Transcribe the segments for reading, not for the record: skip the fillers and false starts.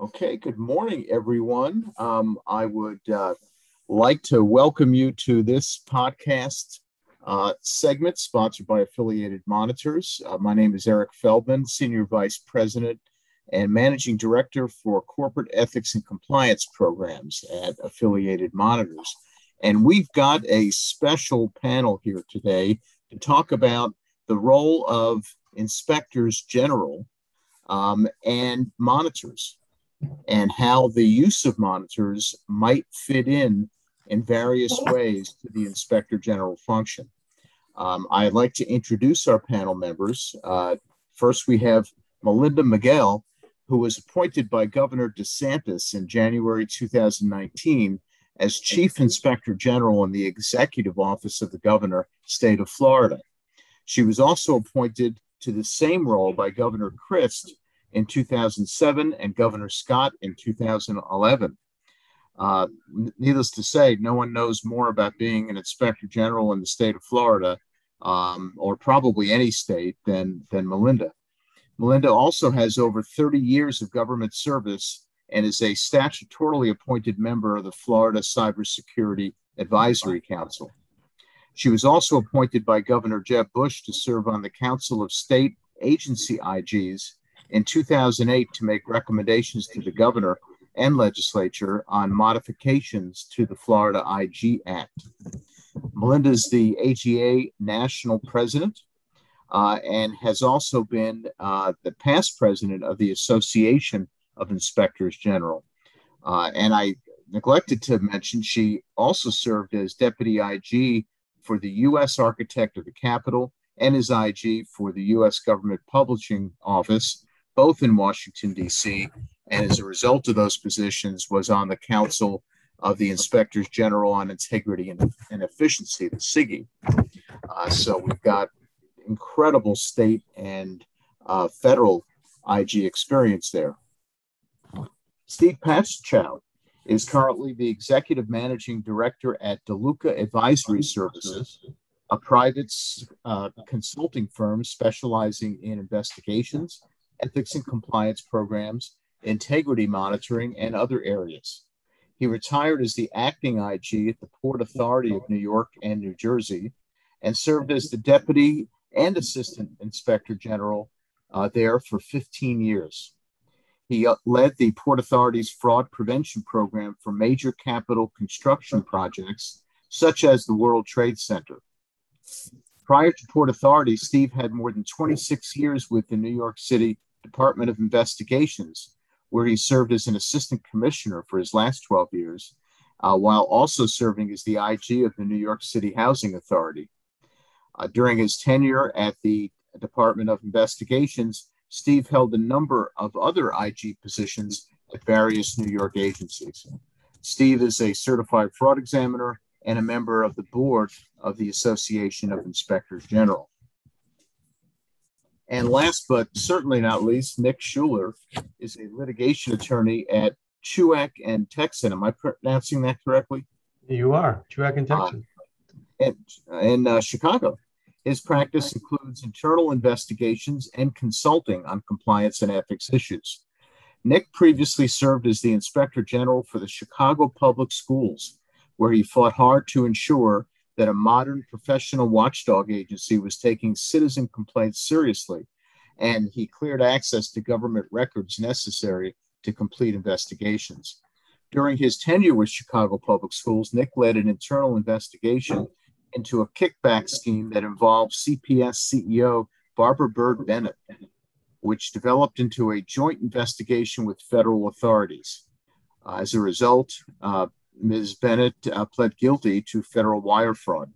Okay, good morning, everyone. I would like to welcome you to this podcast segment sponsored by Affiliated Monitors. My name is Eric Feldman, Senior Vice President and Managing Director for Corporate Ethics and Compliance Programs at Affiliated Monitors. And we've got a special panel here today to talk about the role of inspectors general and monitors, and how the use of monitors might fit in various ways to the inspector general function. I'd like to introduce our panel members. First, we have Melinda Miguel, who was appointed by Governor DeSantis in January 2019 as Chief Inspector General in the Executive Office of the Governor, State of Florida. She was also appointed to the same role by Governor Christ in 2007 and Governor Scott in 2011. Needless to say, no one knows more about being an inspector general in the state of Florida, or probably any state, than Melinda. Melinda also has over 30 years of government service and is a statutorily appointed member of the Florida Cybersecurity Advisory Council. She was also appointed by Governor Jeb Bush to serve on the Council of State Agency IGs in 2008 to make recommendations to the governor and legislature on modifications to the Florida IG Act. Melinda is the AGA national president and has also been the past president of the Association of Inspectors General. And I neglected to mention, she also served as deputy IG for the U.S. Architect of the Capitol and as IG for the U.S. Government Publishing Office, both in Washington, D.C., and as a result of those positions was on the Council of the Inspectors General on Integrity and Efficiency, the CIGI. So we've got incredible state and federal IG experience there. Steve Paschal is currently the Executive Managing Director at DeLuca Advisory Services, a private consulting firm specializing in investigations, ethics and compliance programs, integrity monitoring, and other areas. He retired as the acting IG at the Port Authority of New York and New Jersey and served as the Deputy and Assistant Inspector General there for 15 years. He led the Port Authority's fraud prevention program for major capital construction projects, such as the World Trade Center. Prior to Port Authority, Steve had more than 26 years with the New York City Department of Investigations, where he served as an assistant commissioner for his last 12 years, while also serving as the IG of the New York City Housing Authority. During his tenure at the Department of Investigations, Steve held a number of other IG positions at various New York agencies. Steve is a certified fraud examiner and a member of the board of the Association of Inspectors General. And last but certainly not least, Nick Schuler is a litigation attorney at Chuak and Texan. Am I pronouncing that correctly? You are, Chuak and Texan. In Chicago. His practice includes internal investigations and consulting on compliance and ethics issues. Nick previously served as the Inspector General for the Chicago Public Schools, where he fought hard to ensure that a modern professional watchdog agency was taking citizen complaints seriously, and he cleared access to government records necessary to complete investigations. During his tenure with Chicago Public Schools, Nick led an internal investigation into a kickback scheme that involved CPS CEO Barbara Byrd Bennett, which developed into a joint investigation with federal authorities. As a result, Ms. Bennett pled guilty to federal wire fraud.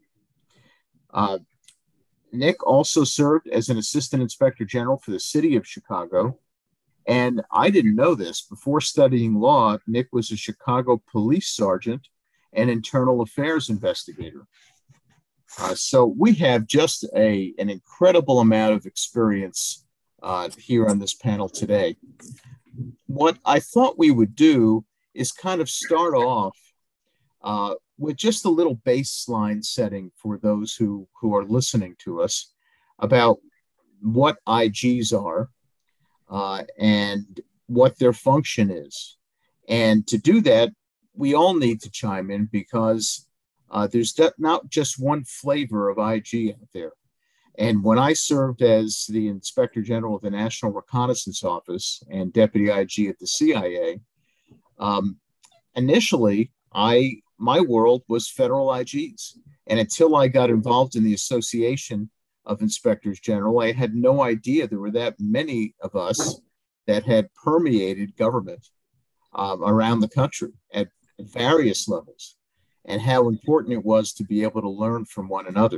Nick also served as an assistant inspector general for the city of Chicago. And I didn't know this. Before studying law, Nick was a Chicago police sergeant and internal affairs investigator. So we have just an incredible amount of experience here on this panel today. What I thought we would do is kind of start off with just a little baseline setting for those who are listening to us about what IGs are and what their function is. And to do that, we all need to chime in because there's not just one flavor of IG out there. And when I served as the Inspector General of the National Reconnaissance Office and Deputy IG at the CIA, initially, my world was federal IGs. And until I got involved in the Association of Inspectors General, I had no idea there were that many of us that had permeated government around the country at various levels, and how important it was to be able to learn from one another.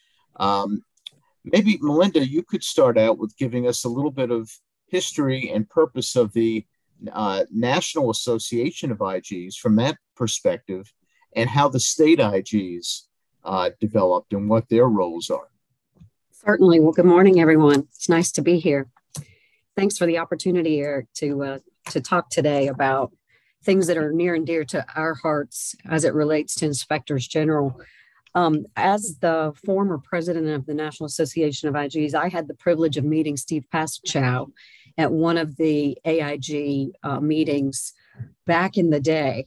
Maybe, Melinda, you could start out with giving us a little bit of history and purpose of the National Association of IGs from that perspective, and how the state IGs developed and what their roles are. Certainly. Well, good morning, everyone. It's nice to be here. Thanks for the opportunity, Eric, to talk today about things that are near and dear to our hearts as it relates to inspectors general. As the former president of the National Association of IGs, I had the privilege of meeting Steve Paschow at one of the AIG meetings back in the day.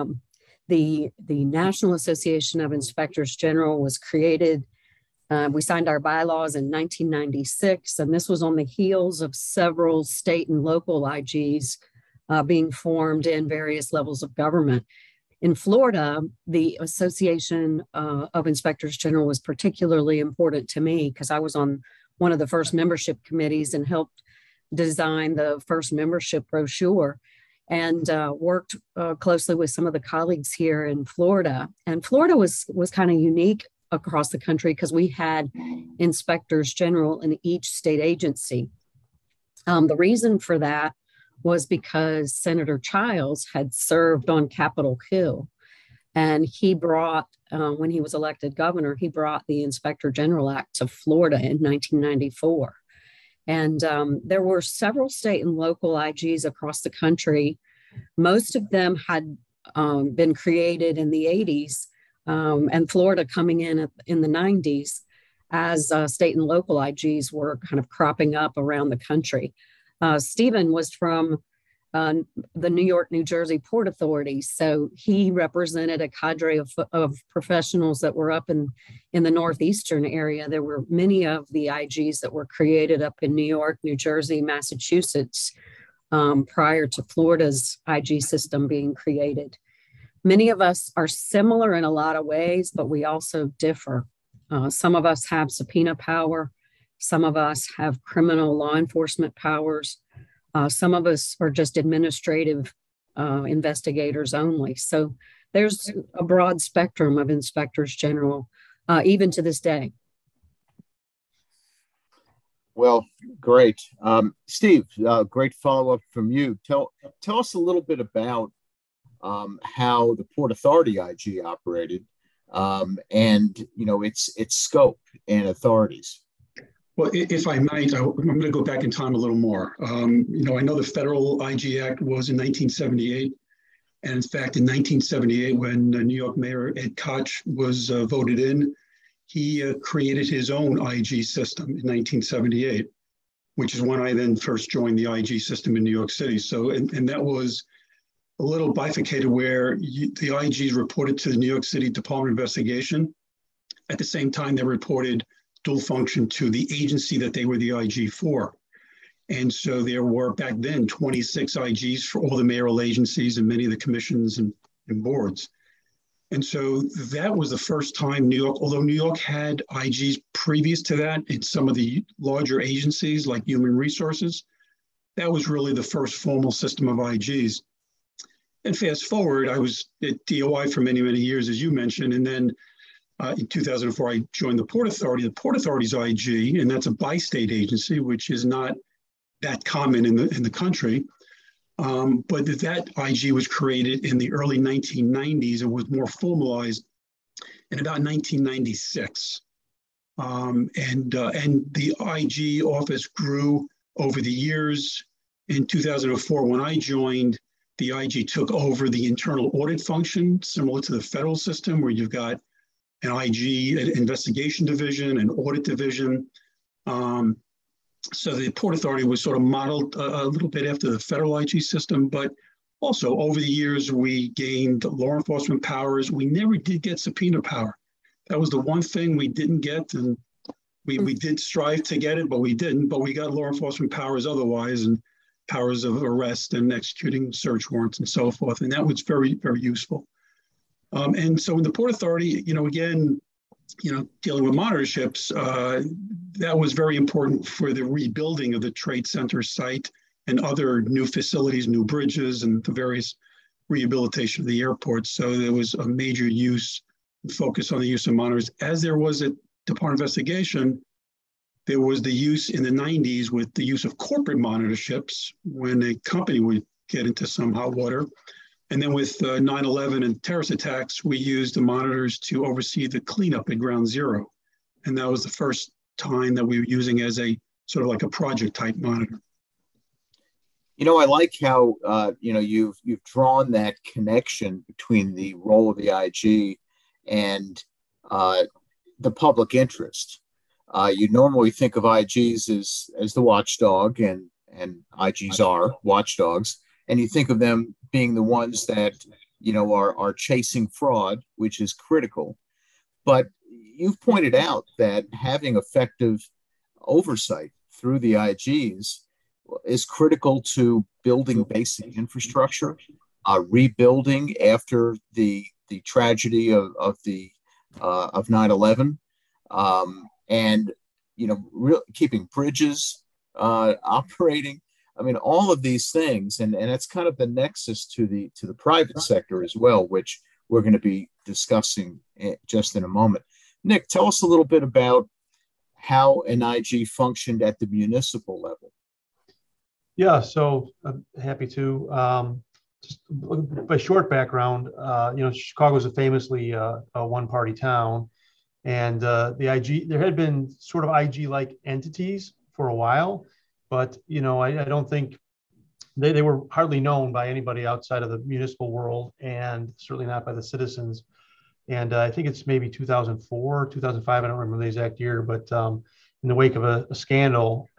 The National Association of Inspectors General was created. We signed our bylaws in 1996, and this was on the heels of several state and local IGs being formed in various levels of government. In Florida, the Association of Inspectors General was particularly important to me because I was on one of the first membership committees and helped design the first membership brochure, and worked closely with some of the colleagues here in Florida. And Florida was kind of unique across the country because we had inspectors general in each state agency. The reason for that was because Senator Childs had served on Capitol Hill, and he brought, when he was elected governor, he brought the Inspector General Act to Florida in 1994. And there were several state and local IGs across the country. Most of them had been created in the 80s, and Florida coming in the 90s as state and local IGs were kind of cropping up around the country. Stephen was from the New York, New Jersey Port Authority, so he represented a cadre of professionals that were up in the northeastern area. There were many of the IGs that were created up in New York, New Jersey, Massachusetts, prior to Florida's IG system being created. Many of us are similar in a lot of ways, but we also differ. Some of us have subpoena power. Some of us have criminal law enforcement powers. Some of us are just administrative investigators only. So there's a broad spectrum of inspectors general, even to this day. Well, great. Steve, great follow-up from you. Tell us a little bit about how the Port Authority IG operated, and its scope and authorities. Well, if I might, I'm going to go back in time a little more. I know the Federal IG Act was in 1978. And in fact, in 1978, when New York Mayor Ed Koch was voted in, he created his own IG system in 1978, which is when I then first joined the IG system in New York City. So, and that was a little bifurcated where the IGs reported to the New York City Department of Investigation. At the same time, they reported dual function to the agency that they were the IG for. And so there were back then 26 IGs for all the mayoral agencies and many of the commissions and boards. And so that was the first time New York, although New York had IGs previous to that in some of the larger agencies like Human Resources, that was really the first formal system of IGs. And fast forward, I was at DOI for many, many years, as you mentioned, and then in 2004, I joined the Port Authority. The Port Authority's IG, and that's a bi-state agency, which is not that common in the country. But that IG was created in the early 1990s and was more formalized in about 1996. And the IG office grew over the years. In 2004, when I joined, the IG took over the internal audit function, similar to the federal system, where you've got an IG, an investigation division, an audit division. So the Port Authority was sort of modeled a little bit after the federal IG system, but also over the years, we gained law enforcement powers. We never did get subpoena power. That was the one thing we didn't get, and we did strive to get it, but we didn't. But we got law enforcement powers otherwise, and powers of arrest and executing search warrants and so forth. And that was very, very useful. And so in the Port Authority, again, dealing with monitorships, that was very important for the rebuilding of the Trade Center site and other new facilities, new bridges, and the various rehabilitation of the airport. So there was a major focus on the use of monitors. As there was at Department of Investigation, there was the use in the 90s with the use of corporate monitorships when a company would get into some hot water. And then with 9/11 and terrorist attacks, we used the monitors to oversee the cleanup at Ground Zero. And that was the first time that we were using as a sort of like a project type monitor. I like how, you've drawn that connection between the role of the IG and the public interest. You normally think of IGs as the watchdog, and IGs are watchdogs, and you think of them being the ones that are chasing fraud, which is critical. But you've pointed out that having effective oversight through the IGs is critical to building basic infrastructure, rebuilding after the tragedy of 9/11. And keeping bridges operating. I mean, all of these things, and that's kind of the nexus to the private sector as well, which we're going to be discussing just in a moment. Nick, tell us a little bit about how an IG functioned at the municipal level. Yeah, so I'm happy to. Just by short background, Chicago is a famously a one-party town. And the IG, there had been sort of IG-like entities for a while, but I don't think they were hardly known by anybody outside of the municipal world, and certainly not by the citizens. And I think it's maybe 2004, 2005, I don't remember the exact year, but in the wake of a scandal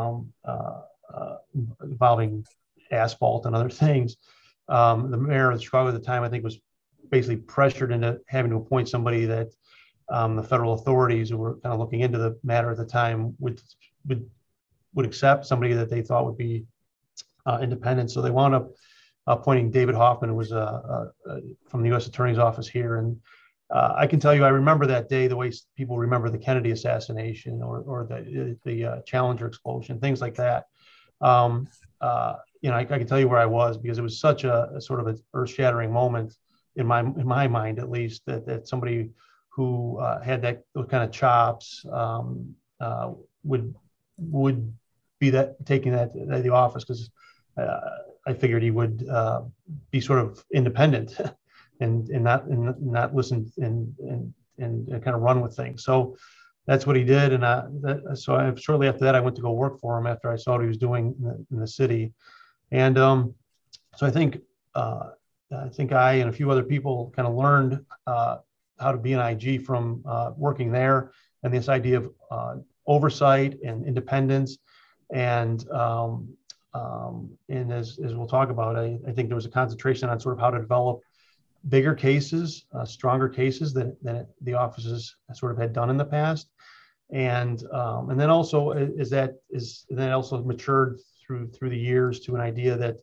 involving asphalt and other things, the mayor of Chicago at the time, I think, was basically pressured into having to appoint somebody that the federal authorities who were kind of looking into the matter at the time would accept, somebody that they thought would be independent. So they wound up appointing David Hoffman, who was from the U.S. Attorney's Office here. And I can tell you, I remember that day the way people remember the Kennedy assassination or the Challenger explosion, things like that. I can tell you where I was, because it was such a sort of an earth-shattering moment in my mind, at least, that somebody who had those kind of chops would be taking the office, because I figured he would be sort of independent and not listen and kind of run with things. So that's what he did, and shortly after that I went to go work for him after I saw what he was doing in the city, and so I think I and a few other people kind of learned how to be an IG from working there, and this idea of oversight and independence, and as we'll talk about, I think there was a concentration on sort of how to develop bigger cases, stronger cases than the offices sort of had done in the past, and then also then also matured through the years to an idea that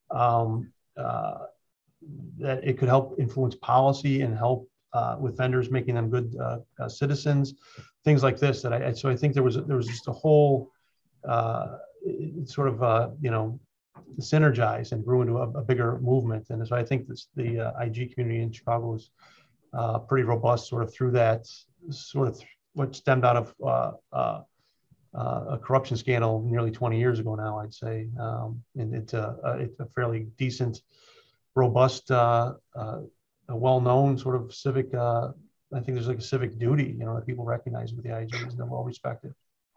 that it could help influence policy and help with vendors, making them good citizens, things like this. So I think there was just a whole sort of synergize and grew into a bigger movement. And so I think the IG community in Chicago was pretty robust sort of through that sort of what stemmed out of a corruption scandal nearly 20 years ago now, I'd say. And it's a fairly decent, robust, a well-known sort of civic, I think there's like a civic duty, that people recognize with the IGs, and they're well respected.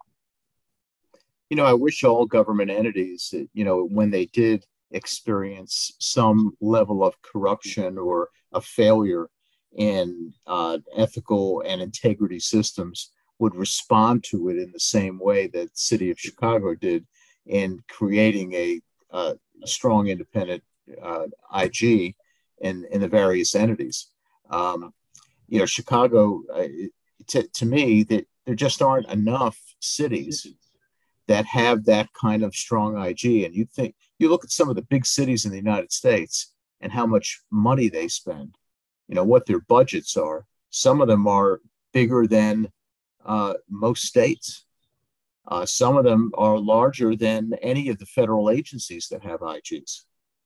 I wish all government entities, when they did experience some level of corruption or a failure in ethical and integrity systems, would respond to it in the same way that the city of Chicago did in creating a strong independent IG in the various entities. Chicago, to me, that there just aren't enough cities that have that kind of strong IG. And you look at some of the big cities in the United States and how much money they spend, what their budgets are. Some of them are bigger than most states. Some of them are larger than any of the federal agencies that have IGs.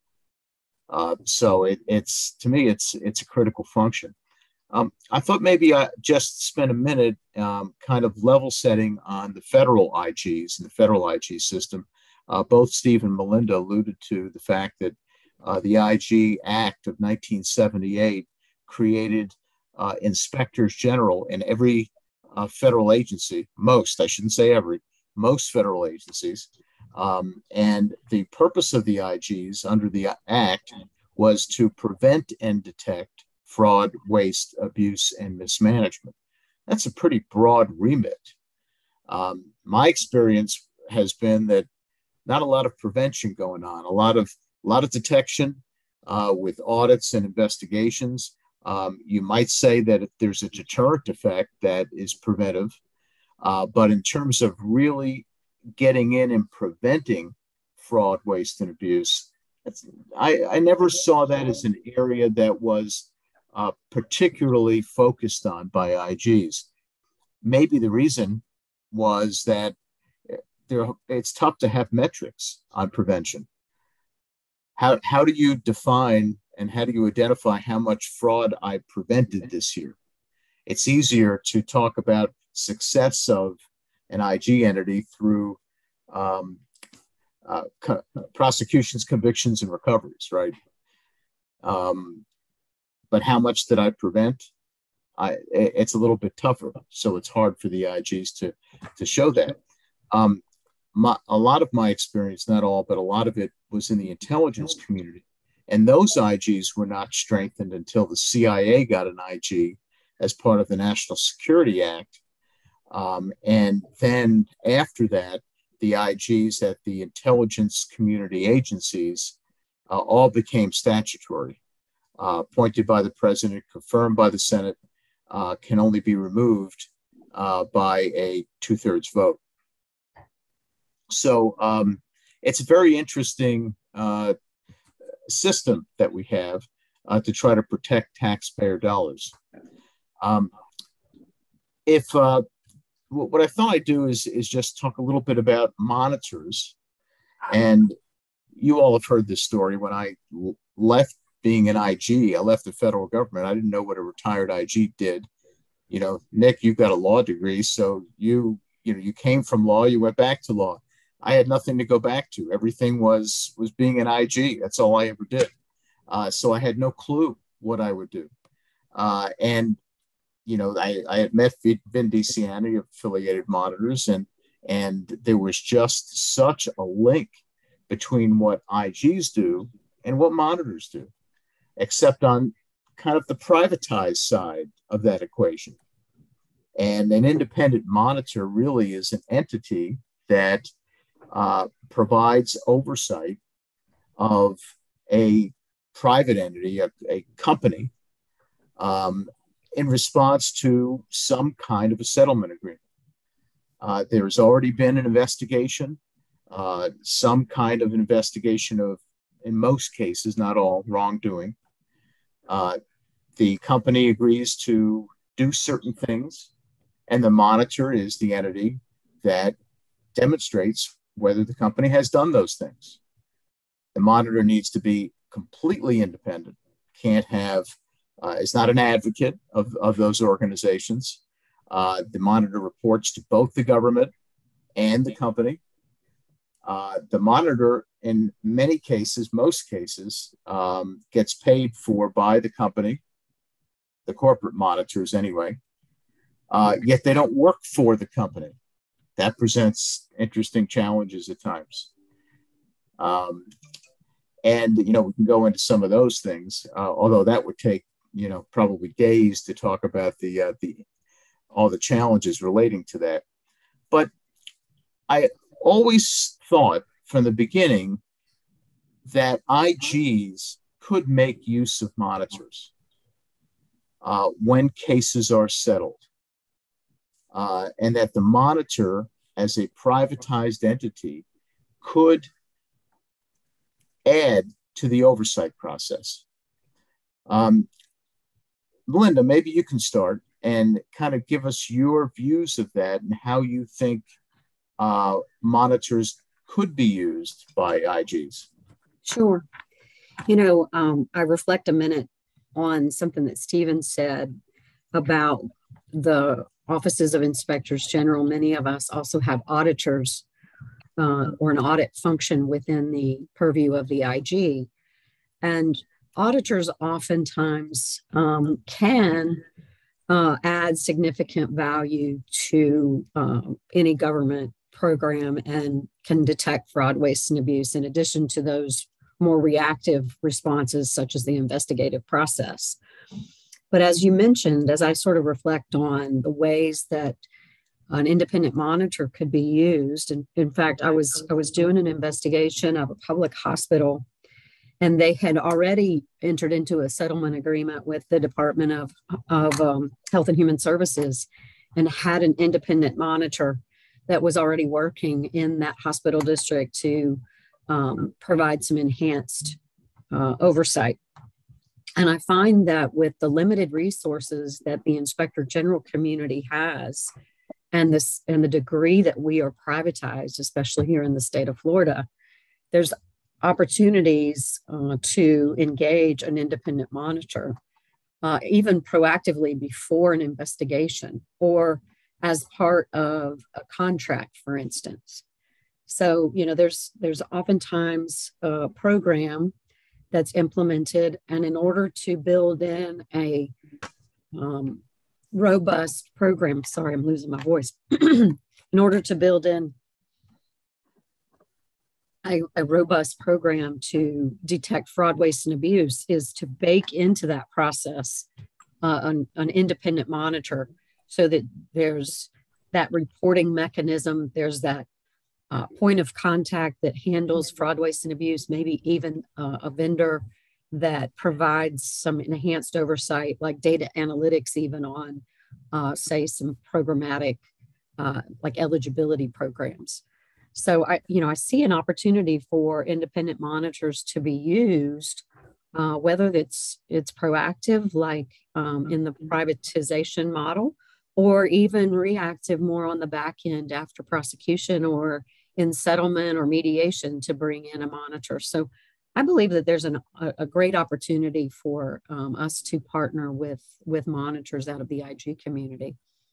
So it's to me, it's a critical function. I thought maybe I just spend a minute kind of level setting on the federal IGs and the federal IG system. Both Steve and Melinda alluded to the fact that the IG Act of 1978 created inspectors general in every federal agency, most, I shouldn't say every, most federal agencies. And the purpose of the IGs under the Act was to prevent and detect fraud, waste, abuse, and mismanagement. That's a pretty broad remit. My experience has been that not a lot of prevention going on, a lot of detection with audits and investigations. You might say that if there's a deterrent effect that is preventive, but in terms of really getting in and preventing fraud, waste, and abuse, I never saw that as an area that was particularly focused on by IGs. Maybe the reason was that it's tough to have metrics on prevention. How do you define and how do you identify how much fraud I prevented this year? It's easier to talk about success of an IG entity through prosecutions, convictions, and recoveries, right? But how much did I prevent? It's a little bit tougher. So it's hard for the IGs to show that. A lot of my experience, not all, but a lot of it was in the intelligence community. And those IGs were not strengthened until the CIA got an IG as part of the National Security Act. And then after that, the IGs at the intelligence community agencies all became statutory, appointed by the president, confirmed by the Senate, can only be removed by a 2/3 vote. So it's a very interesting system that we have to try to protect taxpayer dollars. What I thought I'd do is just talk a little bit about monitors. And you all have heard this story. When I left being an IG, I left the federal government. I didn't know what a retired IG did. Nick, you've got a law degree, so you came from law, you went back to law. I had nothing to go back to. Everything was being an IG. That's all I ever did. So I had no clue what I would do. And I had met Vin DiCiani of Affiliated Monitors, and there was just such a link between what IGs do and what monitors do, except on kind of the privatized side of that equation. And an independent monitor really is an entity that provides oversight of a private entity, a company, in response to some kind of a settlement agreement. There's already been an investigation, some kind of investigation of, in most cases, not all, wrongdoing. The company agrees to do certain things, and the monitor is the entity that demonstrates whether the company has done those things. The monitor needs to be completely independent, can't have is not an advocate of those organizations. The monitor reports to both the government and the company. The monitor, in many cases, most cases, gets paid for by the company, the corporate monitors anyway, yet they don't work for the company. That presents interesting challenges at times. And, we can go into some of those things, although that would take, probably days to talk about the all the challenges relating to that. But I always thought from the beginning that IGs could make use of monitors when cases are settled, and that the monitor, as a privatized entity, could add to the oversight process. Melinda, maybe you can start and kind of give us your views of that and how you think monitors could be used by IGs. Sure. I reflect a minute on something that Stephen said about the offices of inspectors general. Many of us also have auditors or an audit function within the purview of the IG. And auditors oftentimes can add significant value to any government program and can detect fraud, waste, and abuse, in addition to those more reactive responses, such as the investigative process. But as you mentioned, as I sort of reflect on the ways that an independent monitor could be used, and in fact, I was doing an investigation of a public hospital, and they had already entered into a settlement agreement with the Department of Health and Human Services and had an independent monitor that was already working in that hospital district to provide some enhanced oversight. And I find that with the limited resources that the Inspector General community has, and the degree that we are privatized, especially here in the state of Florida, there's opportunities to engage an independent monitor, even proactively before an investigation or as part of a contract, for instance. So, there's oftentimes a program that's implemented, and in order to build in a robust program, sorry, I'm losing my voice, in order to build in a robust program to detect fraud, waste, and abuse is to bake into that process an independent monitor, so that there's that reporting mechanism, there's that point of contact that handles fraud, waste, and abuse, maybe even a vendor that provides some enhanced oversight, like data analytics, even on, say, some programmatic, like eligibility programs. So I see an opportunity for independent monitors to be used, whether it's proactive, like in the privatization model, or even reactive, more on the back end after prosecution or in settlement or mediation, to bring in a monitor. So I believe that there's a great opportunity for us to partner with monitors out of the IG community.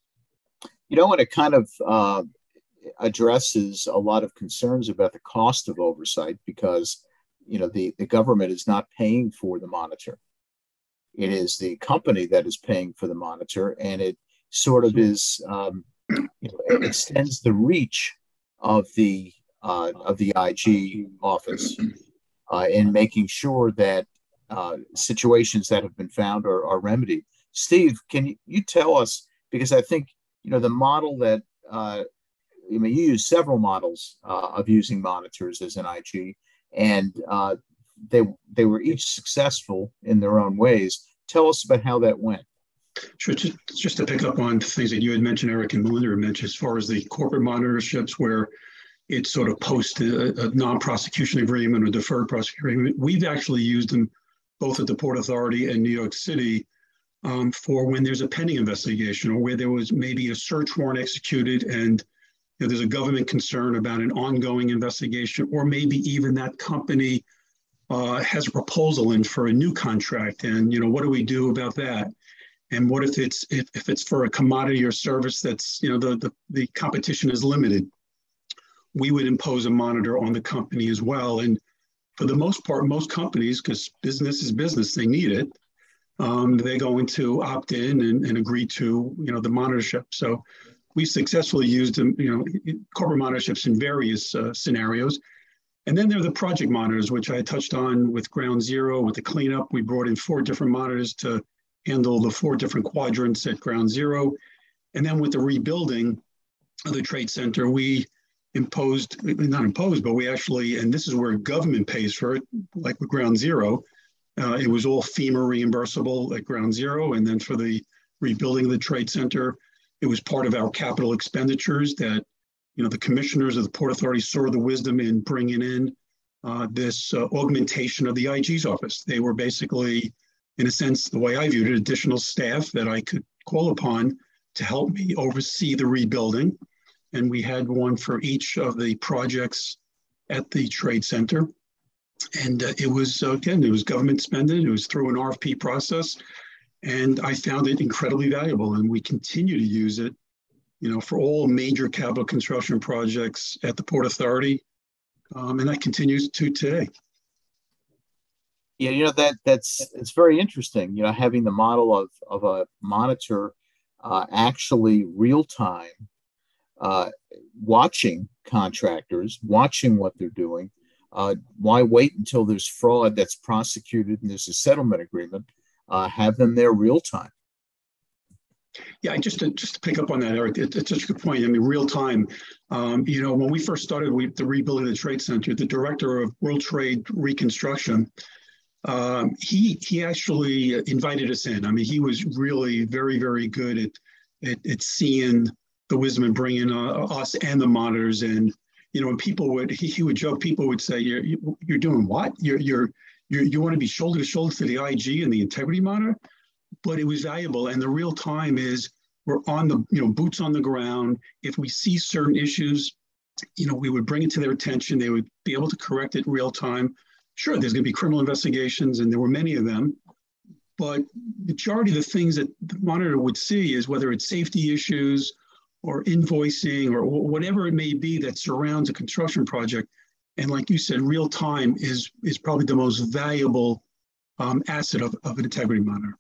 And it kind of addresses a lot of concerns about the cost of oversight, because the government is not paying for the monitor. It is the company that is paying for the monitor, and it sort of is it extends the reach of the IG office in making sure that situations that have been found are remedied. Steve, can you tell us, because I think the model that you use several models of using monitors as an IG, and they were each successful in their own ways. Tell us about how that went. Sure. Just to pick up on things that you had mentioned, Eric and Melinda had mentioned, as far as the corporate monitorships, where it's sort of post a non-prosecution agreement or deferred prosecution agreement, we've actually used them both at the Port Authority and New York City for when there's a pending investigation, or where there was maybe a search warrant executed and there's a government concern about an ongoing investigation, or maybe even that company has a proposal in for a new contract, and what do we do about that? And what if it's for a commodity or service that's the competition is limited? We would impose a monitor on the company as well. And for the most part, most companies, because business is business, they need it. They're going to opt in and agree to the monitorship. So we successfully used corporate monitorships in various scenarios. And then there are the project monitors, which I touched on with Ground Zero, with the cleanup. We brought in 4 different monitors to handle the 4 different quadrants at Ground Zero. And then with the rebuilding of the Trade Center, we not imposed, but we actually, and this is where government pays for it, like with Ground Zero, it was all FEMA reimbursable at Ground Zero. And then for the rebuilding of the Trade Center, it was part of our capital expenditures that, the commissioners of the Port Authority saw the wisdom in bringing in this augmentation of the IG's office. They were basically, in a sense, the way I viewed it, additional staff that I could call upon to help me oversee the rebuilding. And we had one for each of the projects at the Trade Center. And it was government spending. It was through an RFP process. And I found it incredibly valuable. And we continue to use it, for all major capital construction projects at the Port Authority. And that continues to today. Yeah, it's very interesting, having the model of a monitor actually real time watching contractors, watching what they're doing. Why wait until there's fraud that's prosecuted and there's a settlement agreement? Have them there real time. Yeah, just to pick up on that, Eric, it's such a good point. I mean, real time. When we first started the rebuilding of the Trade Center, the director of World Trade Reconstruction, he actually invited us in. I mean, he was really very, very good at seeing the wisdom and bringing us and the monitors in. When people he would joke, people would say, "You're doing what? You want to be shoulder to shoulder for the IG and the integrity monitor?" But it was valuable, and the real time is we're on the boots on the ground. If we see certain issues, we would bring it to their attention. They would be able to correct it real time. Sure, there's going to be criminal investigations, and there were many of them. But majority of the things that the monitor would see is whether it's safety issues or invoicing or whatever it may be that surrounds a construction project. And like you said, real time is probably the most valuable asset of an integrity monitor.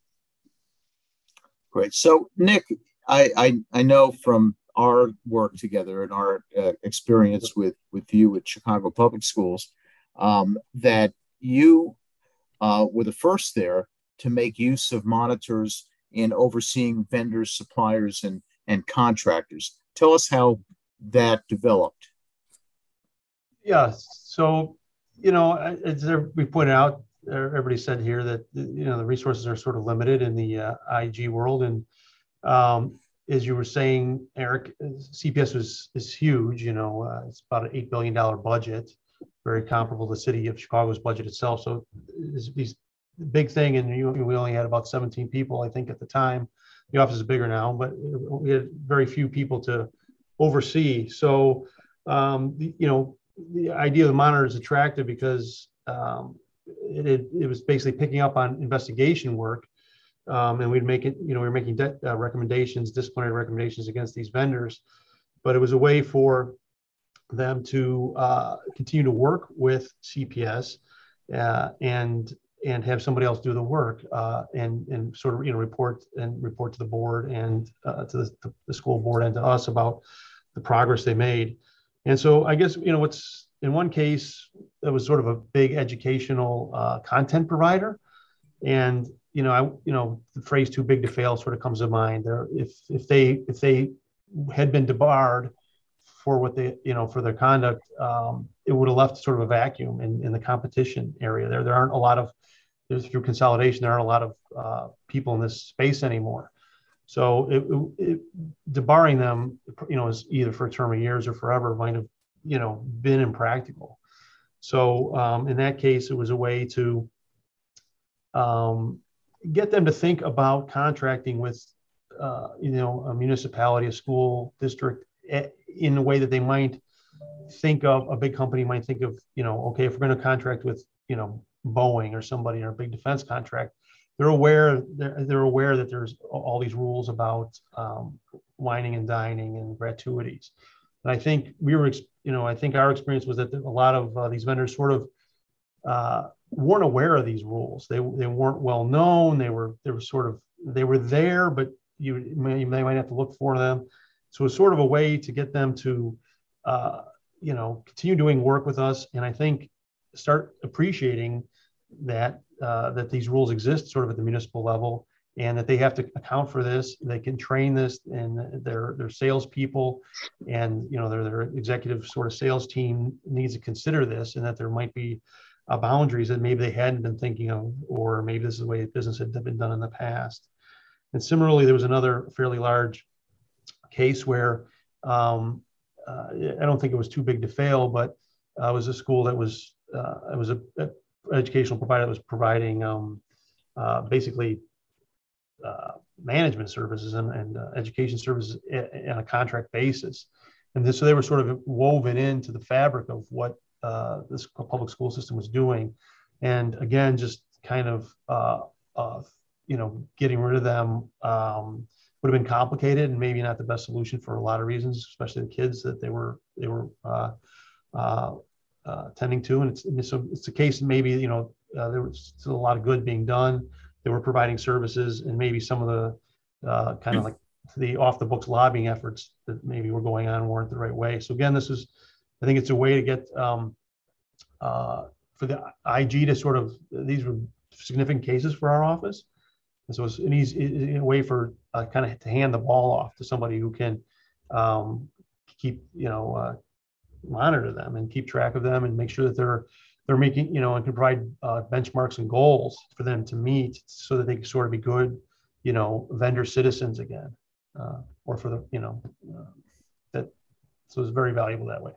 Great. So, Nick, I know from our work together and our experience with you at Chicago Public Schools that you were the first there to make use of monitors in overseeing vendors, suppliers, and contractors. Tell us how that developed. Yeah. So, as we pointed out, everybody said here that the resources are sort of limited in the IG world, and as you were saying, Eric, CPS is huge. It's about an $8 billion budget, very comparable to the city of Chicago's budget itself. So it's these big thing, and we only had about 17 people, I think, at the time. The office is bigger now, but we had very few people to oversee. So the idea of the monitor is attractive because it was basically picking up on investigation work, and we'd make it. We were making recommendations, disciplinary recommendations against these vendors, but it was a way for them to continue to work with CPS and have somebody else do the work and sort of report to the board and to the school board and to us about the progress they made. And so I guess what's in one case that was sort of a big educational content provider, and the phrase "too big to fail" sort of comes to mind. There, if they had been debarred for what they for their conduct, it would have left sort of a vacuum in the competition area. There aren't a lot of through consolidation, there aren't a lot of people in this space anymore. So debarring them, is either for a term of years or forever might have, been impractical. So in that case, it was a way to get them to think about contracting with, a municipality, a school district, in a way that they might think of, a big company might think of, okay, if we're going to contract with, Boeing or somebody in a big defense contract, they're aware that there's all these rules about wining and dining and gratuities. And I think I think our experience was that a lot of these vendors sort of weren't aware of these rules. They weren't well known. They were there, but they might have to look for them. So it's sort of a way to get them to continue doing work with us, and I think start appreciating that these rules exist sort of at the municipal level, and that they have to account for this. They can train this, and their salespeople and their executive sort of sales team needs to consider this, and that there might be boundaries that maybe they hadn't been thinking of, or maybe this is the way business had been done in the past. And similarly, there was another fairly large case where I don't think it was too big to fail, but it was a school that was it was a educational provider that was providing basically management services and education services on a contract basis. And so they were sort of woven into the fabric of what this public school system was doing. And again, just kind of, getting rid of them would have been complicated and maybe not the best solution for a lot of reasons, especially the kids that they were tending to. And it's a case maybe, there was still a lot of good being done. They were providing services, and maybe some of the kind of like the off the books lobbying efforts that maybe were going on weren't the right way. So again, I think it's a way to get for the IG to sort of, these were significant cases for our office. And so it's an easy way for kind of to hand the ball off to somebody who can keep, monitor them and keep track of them and make sure that they're making, and can provide benchmarks and goals for them to meet so that they can sort of be good, vendor citizens again, or for the, that, so it's very valuable that way.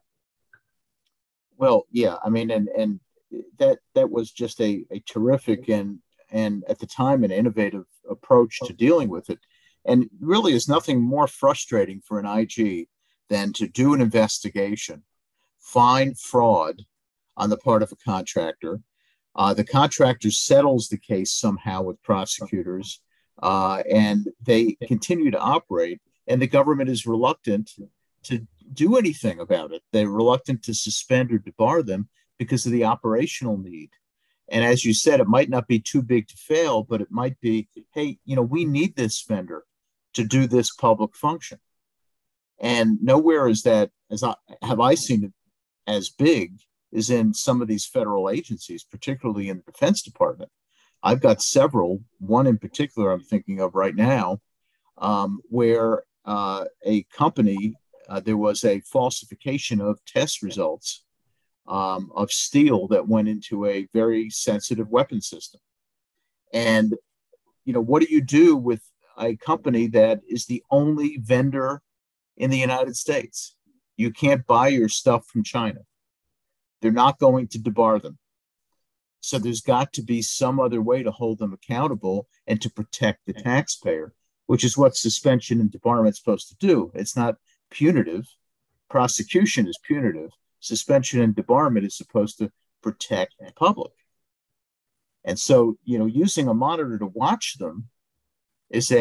Well, yeah, I mean, and that was just a terrific and at the time an innovative approach to dealing with it. And really is nothing more frustrating for an IG than to do an investigation, find fraud on the part of a contractor. The contractor settles the case somehow with prosecutors, and they continue to operate, and the government is reluctant to do anything about it. They're reluctant to suspend or debar them because of the operational need. And as you said, it might not be too big to fail, but it might be, hey, we need this vendor to do this public function. And nowhere is that, I seen it as big, is in some of these federal agencies, particularly in the Defense Department. I've got several, one in particular I'm thinking of right now, where a company, there was a falsification of test results of steel that went into a very sensitive weapon system. And, what do you do with a company that is the only vendor in the United States? You can't buy your stuff from China. They're not going to debar them. So there's got to be some other way to hold them accountable and to protect the taxpayer, which is what suspension and debarment is supposed to do. It's not punitive. Prosecution is punitive. Suspension and debarment is supposed to protect the public. And so, using a monitor to watch them is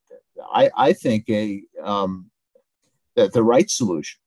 I think the right solution.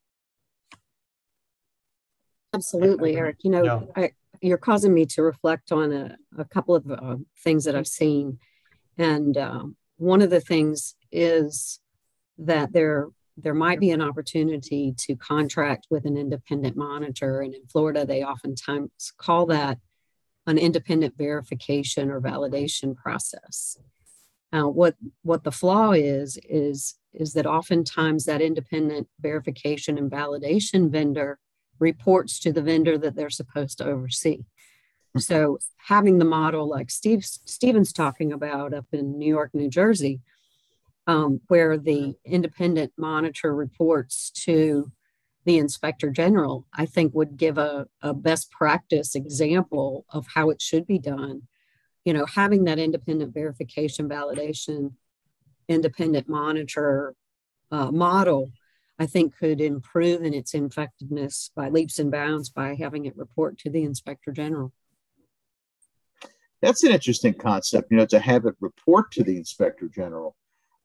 Absolutely, Eric. You're causing me to reflect on a couple of things that I've seen. And one of the things is that there might be an opportunity to contract with an independent monitor. And in Florida, they oftentimes call that an independent verification or validation process. What the flaw is that oftentimes that independent verification and validation vendor reports to the vendor that they're supposed to oversee. So having the model like Stephen's talking about up in New York, New Jersey, where the independent monitor reports to the inspector general, I think would give a best practice example of how it should be done. Having that independent verification, validation, independent monitor model, I think could improve in its effectiveness by leaps and bounds by having it report to the inspector general. That's an interesting concept, to have it report to the inspector general.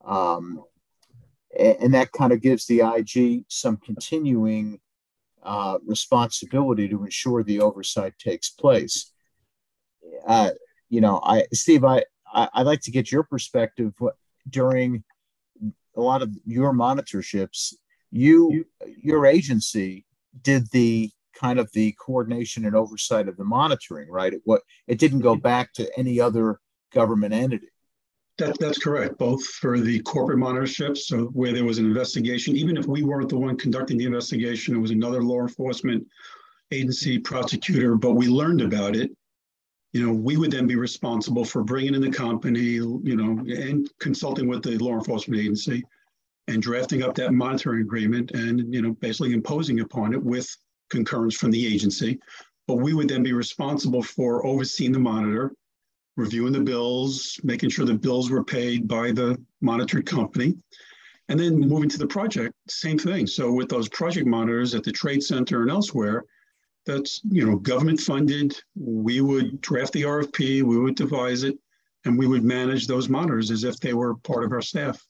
And that kind of gives the IG some continuing responsibility to ensure the oversight takes place. Steve, I'd like to get your perspective during a lot of your monitorships. Your agency did the kind of the coordination and oversight of the monitoring, right? It didn't go back to any other government entity. That's correct, both for the corporate monitorship, so where there was an investigation, even if we weren't the one conducting the investigation, it was another law enforcement agency prosecutor, but we learned about it. We would then be responsible for bringing in the company, and consulting with the law enforcement agency and drafting up that monitoring agreement and, basically imposing upon it with concurrence from the agency. But we would then be responsible for overseeing the monitor, reviewing the bills, making sure the bills were paid by the monitored company, and then moving to the project, same thing. So with those project monitors at the Trade Center and elsewhere, that's, government funded. We would draft the RFP, we would devise it, and we would manage those monitors as if they were part of our staff.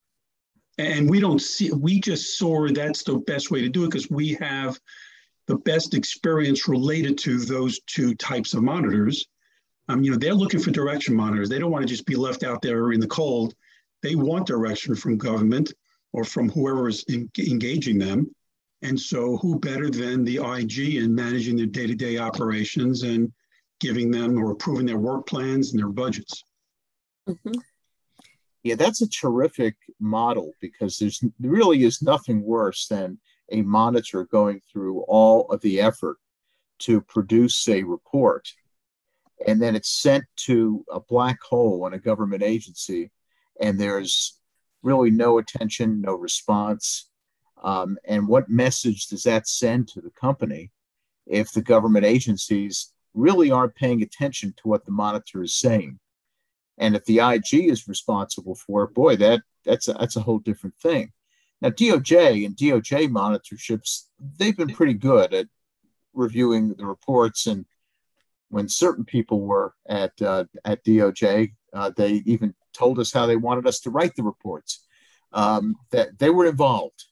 And we just saw that's the best way to do it because we have the best experience related to those two types of monitors. They're looking for direction monitors. They don't want to just be left out there in the cold. They want direction from government or from whoever is engaging them. And so who better than the IG in managing their day-to-day operations and giving them or approving their work plans and their budgets? Mm-hmm. Yeah, that's a terrific model because there really is nothing worse than a monitor going through all of the effort to produce a report, and then it's sent to a black hole in a government agency, and there's really no attention, no response. And what message does that send to the company if the government agencies really aren't paying attention to what the monitor is saying? And if the IG is responsible for it, boy, that's a whole different thing. Now, DOJ and DOJ monitorships, they've been pretty good at reviewing the reports. And when certain people were at DOJ, they even told us how they wanted us to write the reports, that they were involved.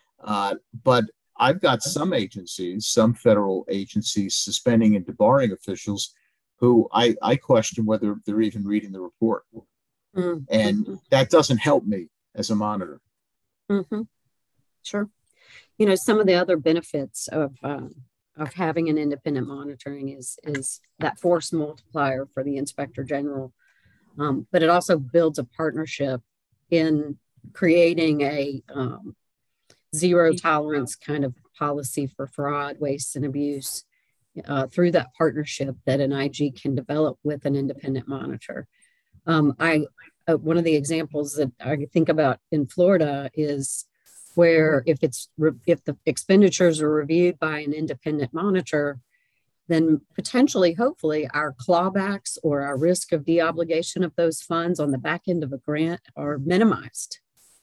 But I've got some agencies, some federal agencies suspending and debarring officials who I question whether they're even reading the report. Mm-hmm. And that doesn't help me as a monitor. Mm-hmm. Sure. Some of the other benefits of having an independent monitoring is that force multiplier for the Inspector General. But it also builds a partnership in creating a zero tolerance kind of policy for fraud, waste, and abuse through that partnership that an IG can develop with an independent monitor. One of the examples that I think about in Florida is where if the expenditures are reviewed by an independent monitor, then potentially, hopefully, our clawbacks or our risk of deobligation of those funds on the back end of a grant are minimized.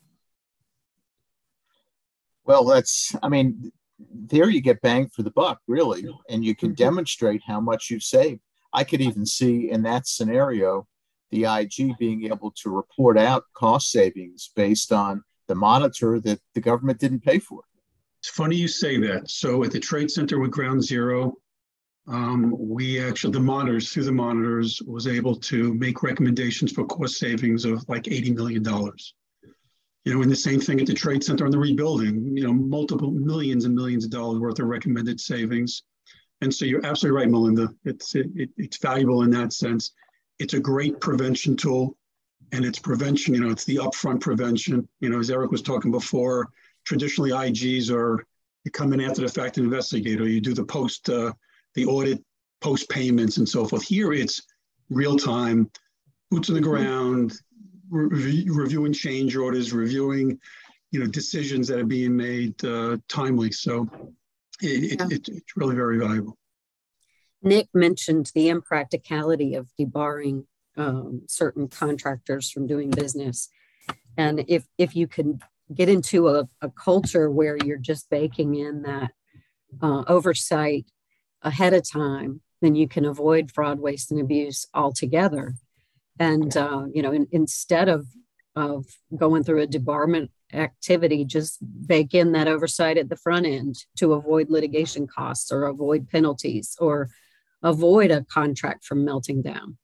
Well, there you get bang for the buck, really, and you can demonstrate how much you've saved. I could even see in that scenario, the IG being able to report out cost savings based on the monitor that the government didn't pay for. It's funny you say that. So at the Trade Center with Ground Zero, we actually, through the monitors, was able to make recommendations for cost savings of like $80 million. And the same thing at the Trade Center on the rebuilding, multiple millions and millions of dollars worth of recommended savings. And so you're absolutely right, Melinda. It's valuable in that sense. It's a great prevention tool, and it's prevention, it's the upfront prevention. As Eric was talking before, traditionally IGs are, you come in after the fact and investigate, or you do the audit, post payments and so forth. Here it's real time, boots on the ground, reviewing change orders, reviewing, decisions that are being made timely. So it's really very valuable. Nick mentioned the impracticality of debarring certain contractors from doing business. And if you can get into a culture where you're just baking in that oversight ahead of time, then you can avoid fraud, waste, and abuse altogether. And, instead of going through a debarment activity, just bake in that oversight at the front end to avoid litigation costs or avoid penalties or avoid a contract from melting down.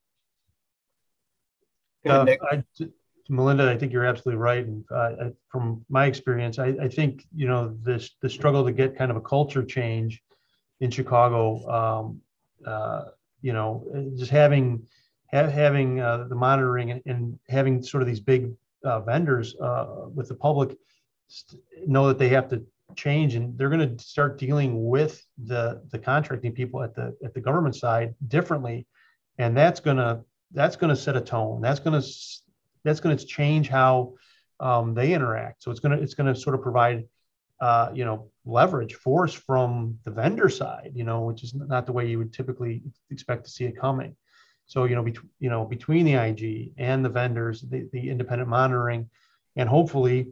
Melinda, I think you're absolutely right. And from my experience, I think, the struggle to get kind of a culture change in Chicago, just having having the monitoring and having sort of these big vendors with the public know that they have to change, and they're going to start dealing with the contracting people at the government side differently, and that's going to set a tone. That's going to change how they interact. So it's going to sort of provide leverage force from the vendor side, which is not the way you would typically expect to see it coming. So between the IG and the vendors, the independent monitoring, and hopefully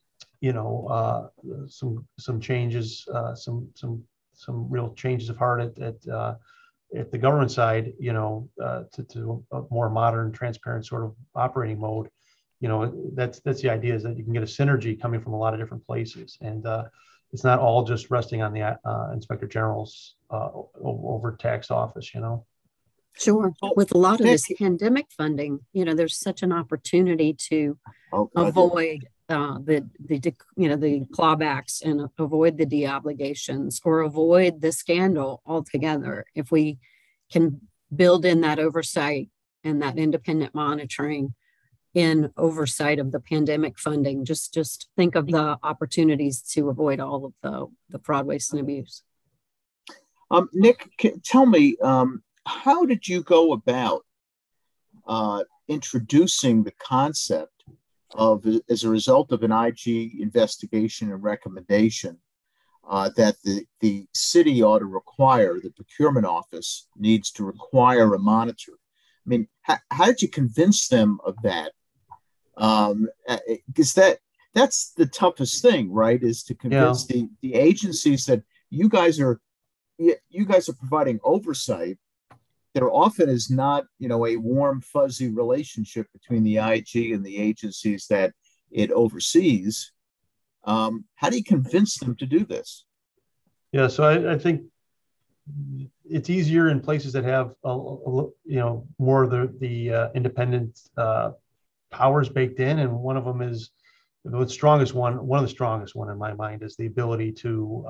some changes, some real changes of heart at the government side, to a more modern, transparent sort of operating mode. That's the idea, is that you can get a synergy coming from a lot of different places, and it's not all just resting on the Inspector General's over tax office. Sure. With a lot of this pandemic funding, there's such an opportunity to avoid the clawbacks and avoid the de-obligations, or avoid the scandal altogether. If we can build in that oversight and that independent monitoring in oversight of the pandemic funding, just think of the opportunities to avoid all of the fraud, waste, and abuse. Nick, tell me, how did you go about introducing the concept of, as a result of an IG investigation and recommendation, that the city ought to require, the procurement office needs to require a monitor? I mean, how did you convince them of that? Because that's the toughest thing, right? Is to convince the agencies that you guys are providing oversight. There often is not, a warm, fuzzy relationship between the IG and the agencies that it oversees. How do you convince them to do this? Yeah, so I think it's easier in places that have, more of the independent powers baked in, and one of them is one of the strongest one in my mind is the ability to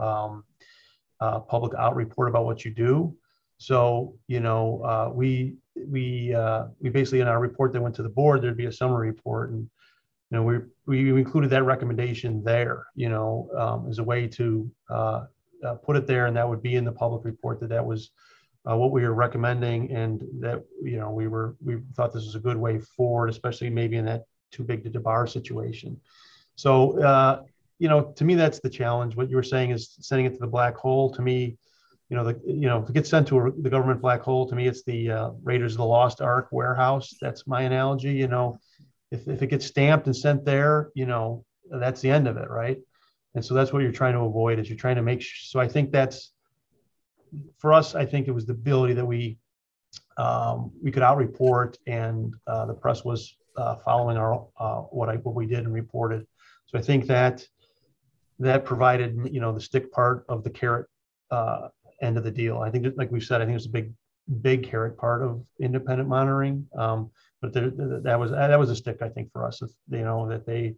public out report about what you do. So, we basically, in our report that went to the board, there'd be a summary report, and we included that recommendation there, as a way to put it there, and that would be in the public report that was what we were recommending, and that we thought this was a good way forward, especially maybe in that too big to debar situation. So to me, that's the challenge. What you were saying is sending it to the black hole. To me, if it gets sent to the government black hole, to me, it's the Raiders of the Lost Ark warehouse. That's my analogy. If it gets stamped and sent there, that's the end of it, right? And so that's what you're trying to avoid, is you're trying to make sure. So I think that's, for us, I think it was the ability that we could out-report, and the press was following our what we did and reported. So I think that provided, the stick part of the carrot end of the deal. I think, like we've said, I think it's a big carrot part of independent monitoring. But that was a stick, I think, for us. That they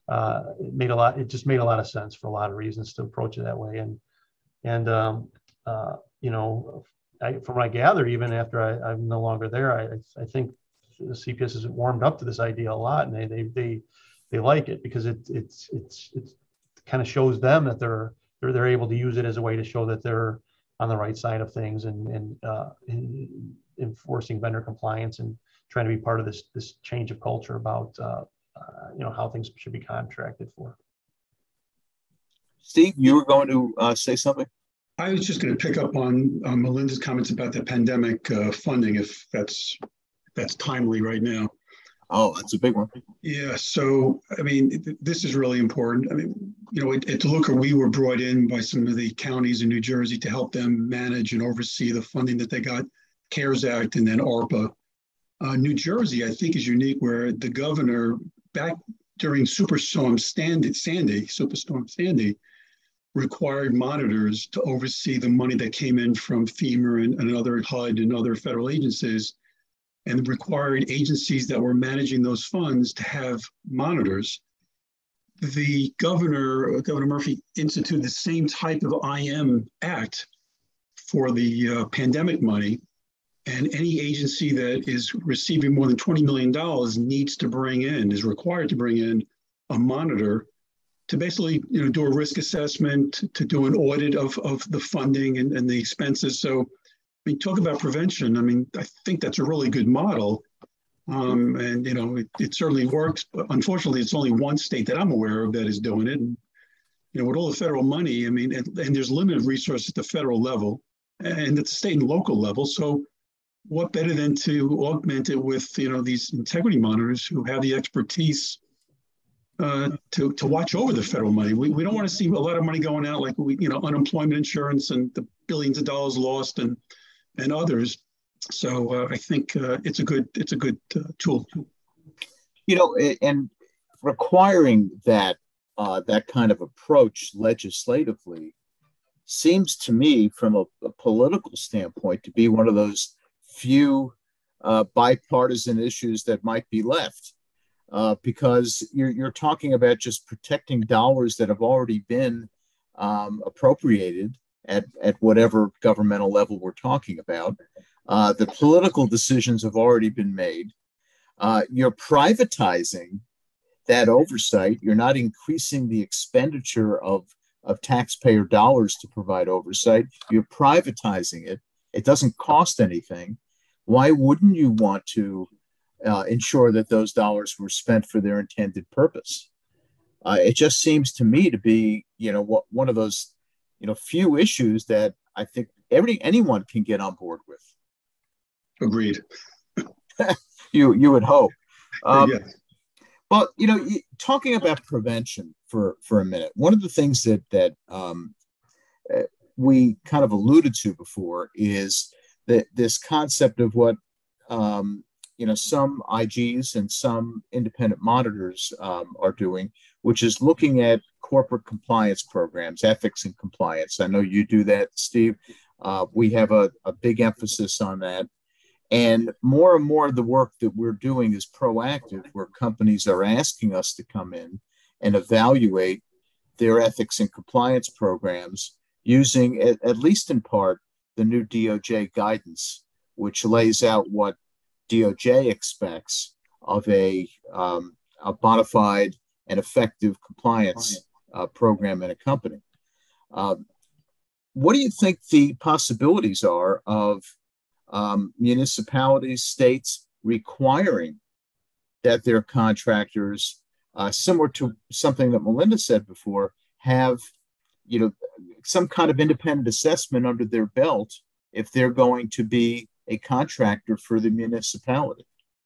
it just made a lot of sense for a lot of reasons to approach it that way. And from what I gather, even after I'm no longer there, I think the CPS has warmed up to this idea a lot, and they like it, because it kind of shows them that they're able to use it as a way to show that they're on the right side of things, and enforcing vendor compliance, and trying to be part of this change of culture about how things should be contracted for. Steve, you were going to say something? I was just going to pick up on Melinda's comments about the pandemic funding, if that's timely right now. Oh, that's a big one. Yeah. So, I mean, this is really important. I mean, at Toluca, we were brought in by some of the counties in New Jersey to help them manage and oversee the funding that they got, CARES Act and then ARPA. New Jersey, I think, is unique, where the governor, back during Superstorm Sandy, required monitors to oversee the money that came in from FEMA and other HUD and other federal agencies, and required agencies that were managing those funds to have monitors. The Governor Murphy, instituted the same type of IM Act for the pandemic money, And any agency that is receiving more than $20 million is required to bring in a monitor to basically, do a risk assessment, to do an audit of the funding and the expenses. So, I mean, talk about prevention. I mean, I think that's a really good model. And, it certainly works. But unfortunately, it's only one state that I'm aware of that is doing it. And, with all the federal money, I mean, and there's limited resources at the federal level and at the state and local level. So what better than to augment it with, these integrity monitors who have the expertise to watch over the federal money. We don't want to see a lot of money going out like unemployment insurance and the billions of dollars lost and others. So I think it's a good tool. And requiring that kind of approach legislatively seems to me, from a political standpoint, to be one of those few bipartisan issues that might be left, because you're talking about just protecting dollars that have already been appropriated at whatever governmental level we're talking about. The political decisions have already been made. You're privatizing that oversight. You're not increasing the expenditure of taxpayer dollars to provide oversight. You're privatizing it. It doesn't cost anything. Why wouldn't you want to ensure that those dollars were spent for their intended purpose? It just seems to me to be, one of those, few issues that I think anyone can get on board with. Agreed. You would hope. Yeah. But talking about prevention for a minute, one of the things that we kind of alluded to before is that this concept of what some IGs and some independent monitors are doing, which is looking at corporate compliance programs, ethics and compliance. I know you do that, Steve. We have a big emphasis on that. And more of the work that we're doing is proactive, where companies are asking us to come in and evaluate their ethics and compliance programs using, at least in part, the new DOJ guidance, which lays out what DOJ expects of a bona fide and effective compliance program in a company. What do you think the possibilities are of municipalities, states requiring that their contractors, similar to something that Melinda said before, have some kind of independent assessment under their belt if they're going to be a contractor for the municipality?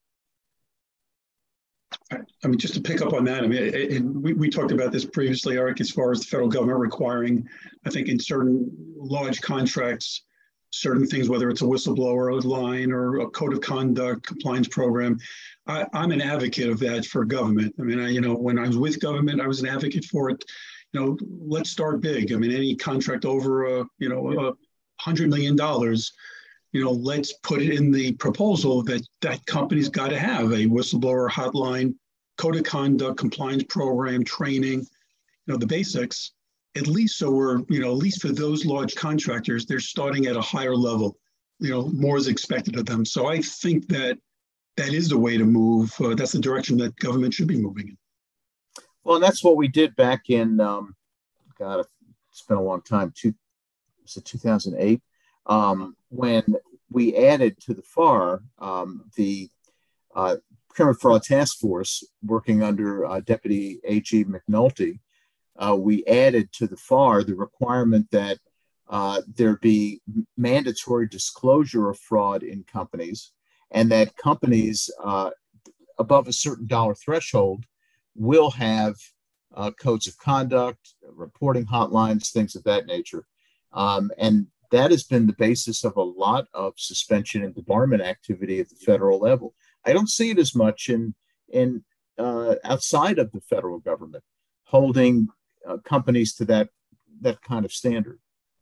I mean, just to pick up on that, I mean, we talked about this previously, Eric, as far as the federal government requiring, I think in certain large contracts, certain things, whether it's a whistleblower line or a code of conduct compliance program. I'm an advocate of that for government. I mean, when I was with government, I was an advocate for it. Let's start big. I mean, any contract over $100 million, let's put it in the proposal that company's got to have a whistleblower hotline, code of conduct, compliance program, training, the basics. At least so we're, at least for those large contractors, they're starting at a higher level. More is expected of them. So I think that is the way to move. That's the direction that government should be moving in. Well, and that's what we did back in, it's been a long time, 2008, when we added to the FAR the Procurement Fraud Task Force working under Deputy AG McNulty. We added to the FAR the requirement that there be mandatory disclosure of fraud in companies, and that companies above a certain dollar threshold will have codes of conduct, reporting hotlines, things of that nature. And that has been the basis of a lot of suspension and debarment activity at the federal level. I don't see it as much in outside of the federal government, holding companies to that kind of standard.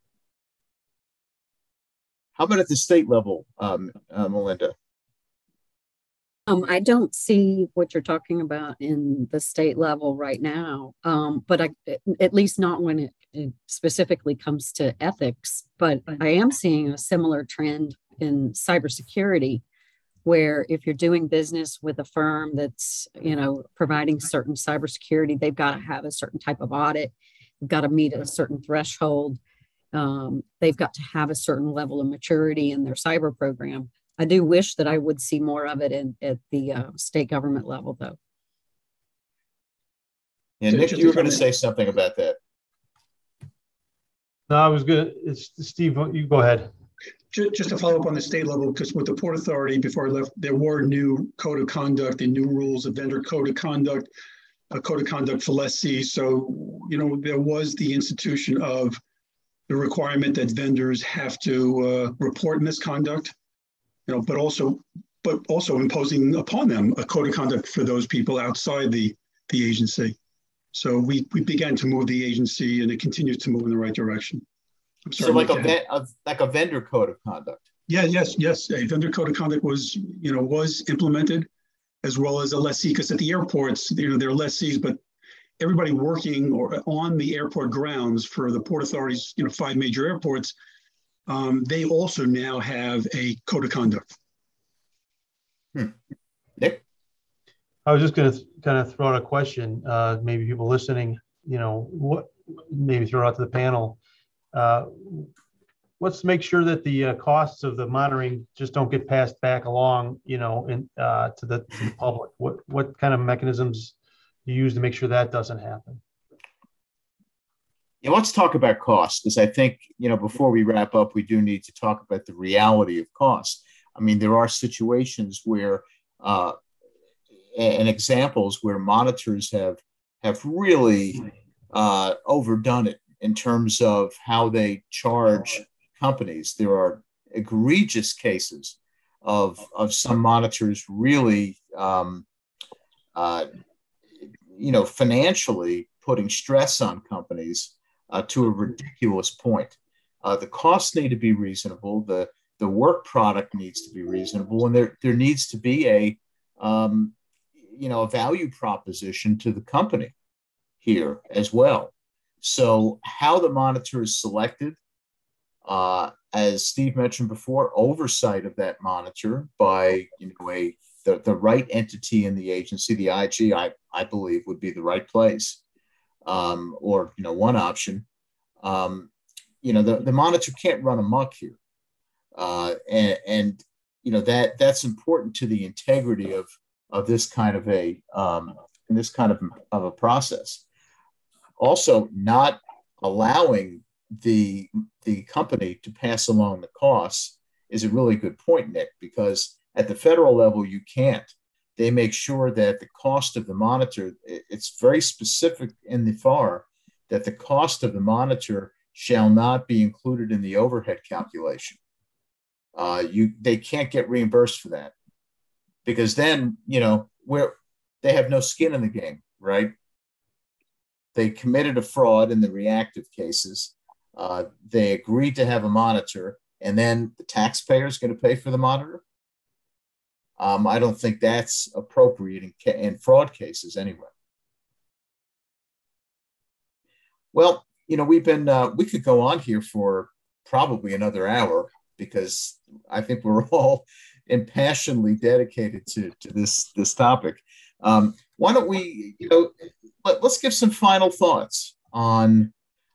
How about at the state level, Melinda? I don't see what you're talking about in the state level right now, but at least not when it specifically comes to ethics. But I am seeing a similar trend in cybersecurity, where if you're doing business with a firm that's, providing certain cybersecurity, they've got to have a certain type of audit. They've got to meet a certain threshold. They've got to have a certain level of maturity in their cyber program. I do wish that I would see more of it at the state government level, though. Yeah, Nick, you were going to say something about that. No, I was good. It's Steve. You go ahead. Just to follow up on the state level, because with the Port Authority, before I left, there were new code of conduct and new rules, a vendor code of conduct, a code of conduct for lessees. So, there was the institution of the requirement that vendors have to report misconduct, but also imposing upon them a code of conduct for those people outside the agency. So we began to move the agency, and it continues to move in the right direction. I'm sorry, so like a vendor code of conduct. Yeah, yes. A vendor code of conduct was implemented, as well as a lessee, because at the airports, there are lessees, but everybody working or on the airport grounds for the Port Authority's, 5 major airports, they also now have a code of conduct. Nick? I was just going to kind of throw out a question. Maybe people listening, what maybe throw out to the panel. Let's make sure that the costs of the monitoring just don't get passed back along, to the public. What kind of mechanisms do you use to make sure that doesn't happen? Yeah, let's talk about costs, because I think, before we wrap up, we do need to talk about the reality of costs. I mean, there are situations where and examples where monitors have really overdone it in terms of how they charge companies. There are egregious cases of some monitors really, financially putting stress on companies to a ridiculous point. The costs need to be reasonable. The work product needs to be reasonable, and there needs to be a value proposition to the company here as well. So how the monitor is selected, as Steve mentioned before, oversight of that monitor by the right entity in the agency, the IG, I believe would be the right place, or one option. The monitor can't run amok here, and that's important to the integrity of this kind of a process. Also, not allowing the company to pass along the costs is a really good point, Nick, because at the federal level, you can't. They make sure that the cost of the monitor, it's very specific in the FAR that the cost of the monitor shall not be included in the overhead calculation. They can't get reimbursed for that, because then, they have no skin in the game, right? They committed a fraud in the reactive cases. They agreed to have a monitor, and then the taxpayer is going to pay for the monitor. I don't think that's appropriate in fraud cases anyway. Well, we could go on here for probably another hour, because I think we're all impassionedly dedicated to this topic. Why don't we, let's give some final thoughts on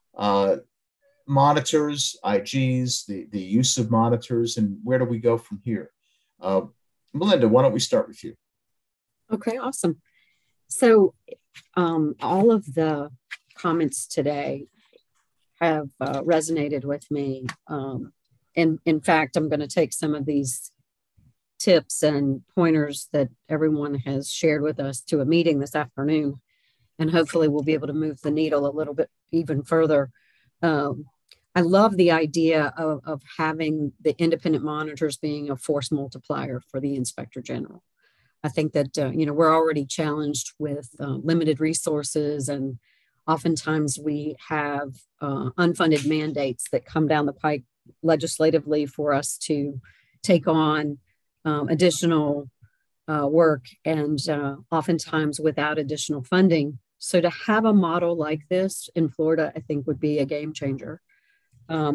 monitors, IGs, the use of monitors, and where do we go from here? Melinda, why don't we start with you? Okay, awesome. So all of the comments today have resonated with me. And in fact, I'm going to take some of these tips and pointers that everyone has shared with us to a meeting this afternoon, and hopefully we'll be able to move the needle a little bit even further. I love the idea of having the independent monitors being a force multiplier for the Inspector General. I think that, we're already challenged with limited resources, and oftentimes we have unfunded mandates that come down the pike legislatively for us to take on additional work, and oftentimes without additional funding. So to have a model like this in Florida, I think would be a game changer.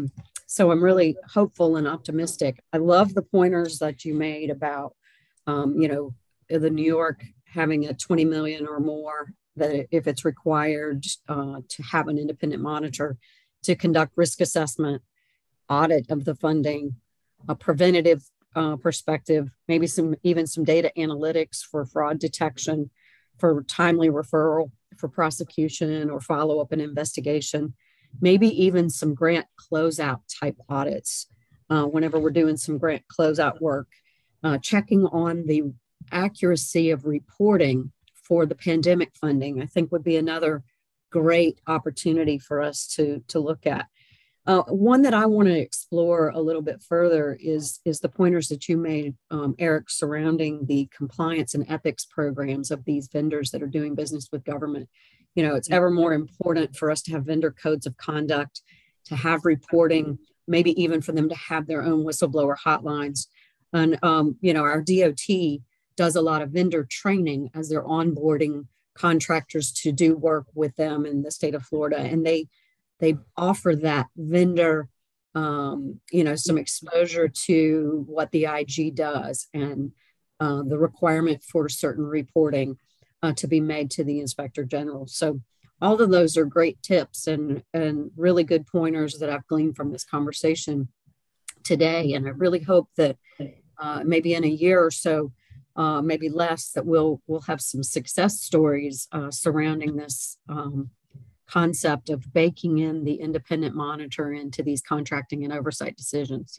So I'm really hopeful and optimistic. I love the pointers that you made about, the New York having a 20 million or more, that if it's required to have an independent monitor to conduct risk assessment, audit of the funding, a preventative perspective, maybe even some data analytics for fraud detection, for timely referral, for prosecution or follow-up and investigation, maybe even some grant closeout type audits whenever we're doing some grant closeout work, checking on the accuracy of reporting for the pandemic funding, I think would be another great opportunity for us to look at. One that I want to explore a little bit further is the pointers that you made, Eric, surrounding the compliance and ethics programs of these vendors that are doing business with government. It's ever more important for us to have vendor codes of conduct, to have reporting, maybe even for them to have their own whistleblower hotlines. And, our DOT does a lot of vendor training as they're onboarding contractors to do work with them in the state of Florida. And they offer that vendor, some exposure to what the IG does and the requirement for certain reporting to be made to the Inspector General. So all of those are great tips and really good pointers that I've gleaned from this conversation today. And I really hope that maybe in a year or so, maybe less, that we'll have some success stories surrounding this concept of baking in the independent monitor into these contracting and oversight decisions.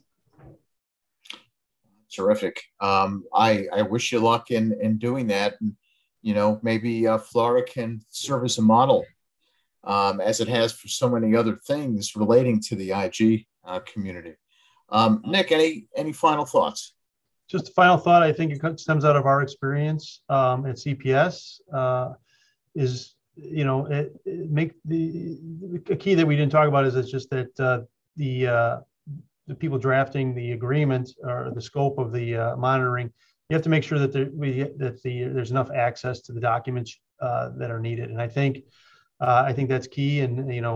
Terrific. I wish you luck in doing that. And, maybe Florida can serve as a model, as it has for so many other things relating to the IG community. Nick, any final thoughts? Just a final thought. I think it stems out of our experience at CPS. Is make the key that we didn't talk about is just that the people drafting the agreement or the scope of the monitoring, you have to make sure that there's enough access to the documents that are needed. And I think that's key. And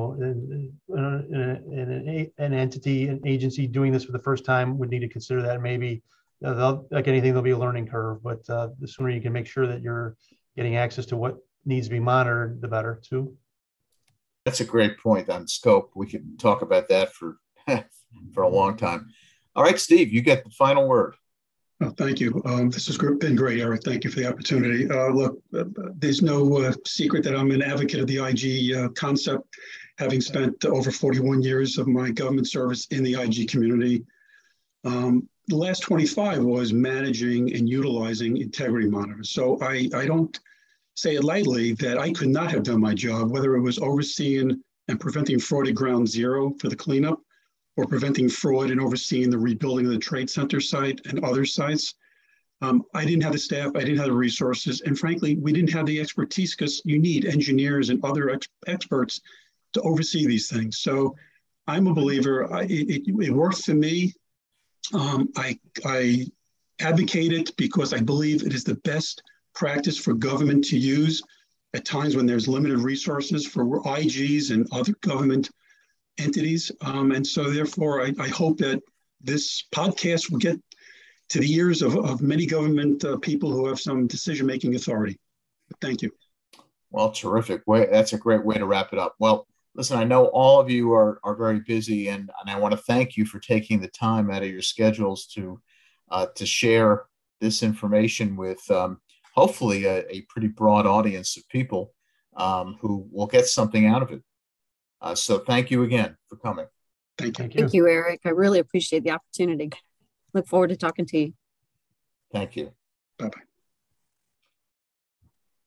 an entity, an agency doing this for the first time would need to consider that. Maybe like anything, there'll be a learning curve. But the sooner you can make sure that you're getting access to what needs to be monitored, the better too. That's a great point on scope. We could talk about that for a long time. All right, Steve, you get the final word. Oh, thank you. This has been great, Eric. Thank you for the opportunity. Look, there's no secret that I'm an advocate of the IG concept, having spent over 41 years of my government service in the IG community. The last 25 was managing and utilizing integrity monitors. So I don't say it lightly that I could not have done my job, whether it was overseeing and preventing fraud at ground zero for the cleanup, or preventing fraud and overseeing the rebuilding of the Trade Center site and other sites. I didn't have the staff, I didn't have the resources, and frankly, we didn't have the expertise, because you need engineers and other experts to oversee these things. So I'm a believer, it works for me. I advocate it because I believe it is the best practice for government to use at times when there's limited resources for IGs and other government entities. And so therefore, I hope that this podcast will get to the ears of many government people who have some decision-making authority. Thank you. Well, terrific. That's a great way to wrap it up. Well, listen, I know all of you are very busy, and I want to thank you for taking the time out of your schedules to share this information with hopefully a pretty broad audience of people who will get something out of it. So thank you again for coming. Thank you. Thank you, Eric. I really appreciate the opportunity. Look forward to talking to you. Thank you. Bye-bye.